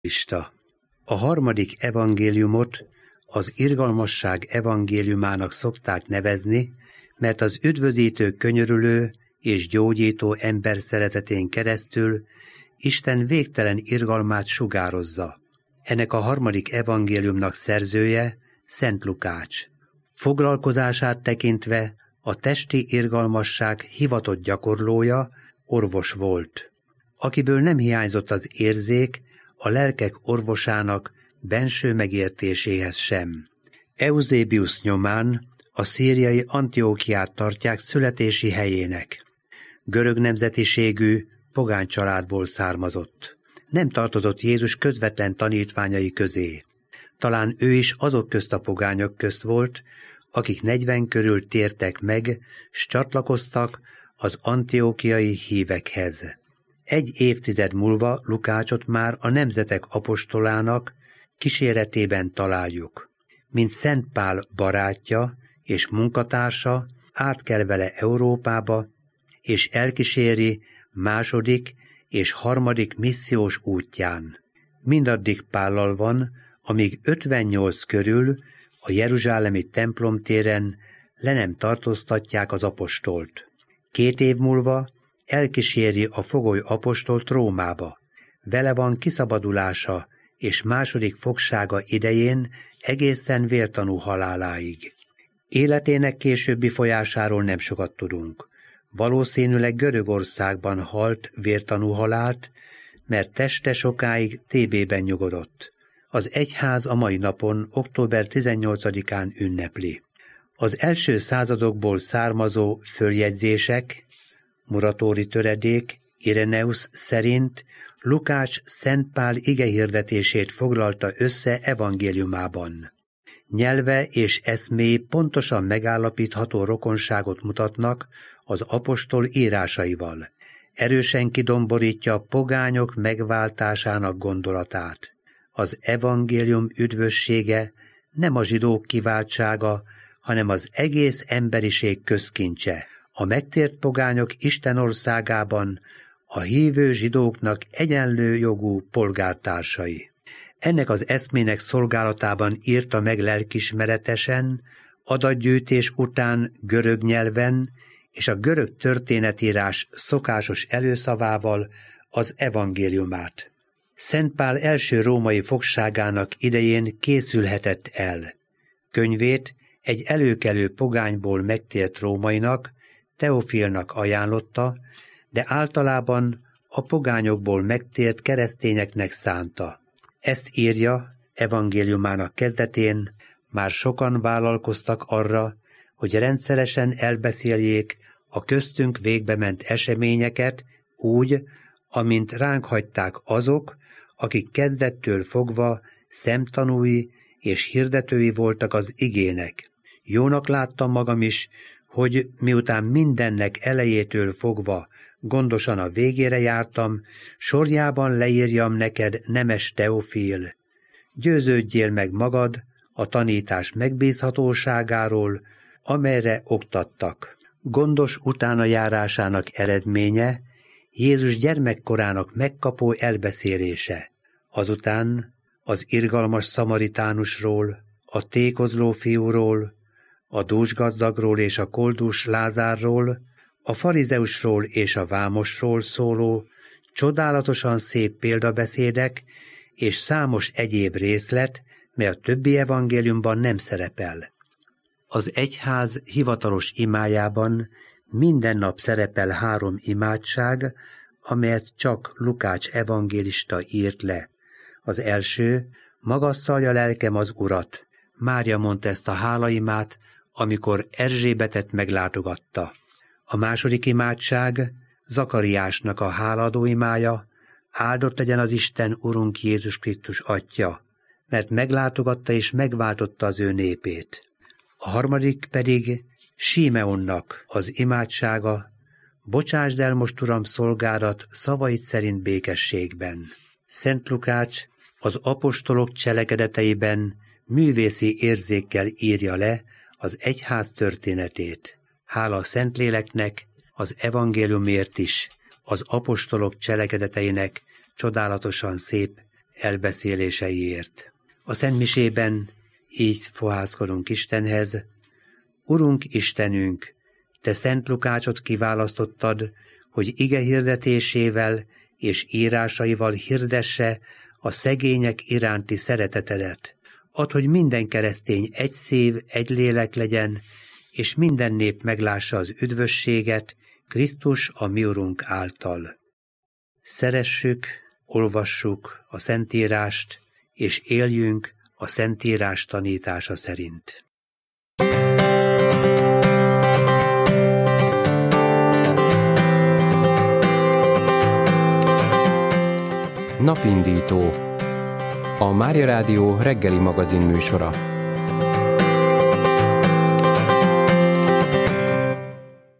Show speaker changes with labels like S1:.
S1: Ista. A harmadik evangéliumot az irgalmasság evangéliumának szokták nevezni, mert az üdvözítő, könyörülő és gyógyító ember szeretetén keresztül Isten végtelen irgalmát sugározza. Ennek a harmadik evangéliumnak szerzője Szent Lukács. Foglalkozását tekintve a testi irgalmasság hivatott gyakorlója, orvos volt, akiből nem hiányzott az érzék a lelkek orvosának benső megértéséhez sem. Euzébiusz nyomán a szíriai Antiókiát tartják születési helyének. Görög nemzetiségű, pogány családból származott. Nem tartozott Jézus közvetlen tanítványai közé. Talán ő is azok közt a pogányok közt volt, akik 40 körül tértek meg, s csatlakoztak az antiókiai hívekhez. Egy évtized múlva Lukácsot már a nemzetek apostolának kíséretében találjuk. Mint Szent Pál barátja és munkatársa, átkel vele Európába, és elkíséri második és harmadik missziós útján. Mindaddig Pállal van, amíg 58 körül a jeruzsálemi templomtéren le nem tartóztatják az apostolt. 2 év múlva elkíséri a fogoly apostolt Rómába. Vele van kiszabadulása és második fogsága idején egészen vértanú haláláig. Életének későbbi folyásáról nem sokat tudunk. Valószínűleg Görögországban halt vértanú halált, mert teste sokáig TB-ben nyugodott. Az egyház a mai napon, október 18-án ünnepli. Az első századokból származó följegyzések, Muratóri töredék, Ireneusz szerint Lukács Szent Pál igehirdetését foglalta össze evangéliumában. Nyelve és eszméi pontosan megállapítható rokonságot mutatnak az apostol írásaival. Erősen kidomborítja a pogányok megváltásának gondolatát. Az evangélium üdvössége nem a zsidók kiváltsága, hanem az egész emberiség közkincse. A megtért pogányok Isten országában a hívő zsidóknak egyenlő jogú polgártársai. Ennek az eszmének szolgálatában írta meg lelkismeretesen, adatgyűjtés után görög nyelven és a görög történetírás szokásos előszavával az evangéliumát. Szent Pál első római fogságának idején készülhetett el. Könyvét egy előkelő pogányból megtért rómainak, Teofilnak ajánlotta, de általában a pogányokból megtért keresztényeknek szánta. Ezt írja evangéliumának kezdetén, már sokan vállalkoztak arra, hogy rendszeresen elbeszéljék a köztünk végbement eseményeket úgy, amint ránk hagyták azok, akik kezdettől fogva szemtanúi és hirdetői voltak az igének. Jónak láttam magam is, hogy miután mindennek elejétől fogva gondosan a végére jártam, sorjában leírjam neked, nemes Teofil. Győződjél meg magad a tanítás megbízhatóságáról, amelyre oktattak. Gondos utánajárásának eredménye Jézus gyermekkorának megkapó elbeszélése. Azután az irgalmas szamaritánusról, a tékozló fiúról, a dúsgazdagról és a koldus Lázárról, a farizeusról és a vámosról szóló, csodálatosan szép példabeszédek és számos egyéb részlet, mely a többi evangéliumban nem szerepel. Az egyház hivatalos imájában minden nap szerepel 3 imádság, amelyet csak Lukács evangélista írt le. Az első, magasszalja lelkem az Urat. Mária mondta ezt a hálaimát, amikor Erzsébetet meglátogatta. A második imádság Zakariásnak a hálaadó imája, áldott legyen az Isten Urunk Jézus Krisztus Atya, mert meglátogatta és megváltotta az ő népét. A harmadik pedig Símeonnak az imádsága, bocsásd el most, Uram, szolgádat szavaid szerint békességben. Szent Lukács az apostolok cselekedeteiben művészi érzékkel írja le az egyház történetét. Hála a Szentléleknek, az evangéliumért is, az apostolok cselekedeteinek csodálatosan szép elbeszéléseiért. A szentmisében így fohászkodunk Istenhez: Urunk Istenünk, Te Szent Lukácsot kiválasztottad, hogy ige hirdetésével és írásaival hirdesse a szegények iránti szeretetedet. Add, hogy minden keresztény egy szív, egy lélek legyen, és minden nép meglássa az üdvösséget Krisztus a mi Urunk által. Szeressük, olvassuk a Szentírást, és éljünk a Szentírás tanítása szerint.
S2: Napindító, a Mária Rádió reggeli magazin műsora.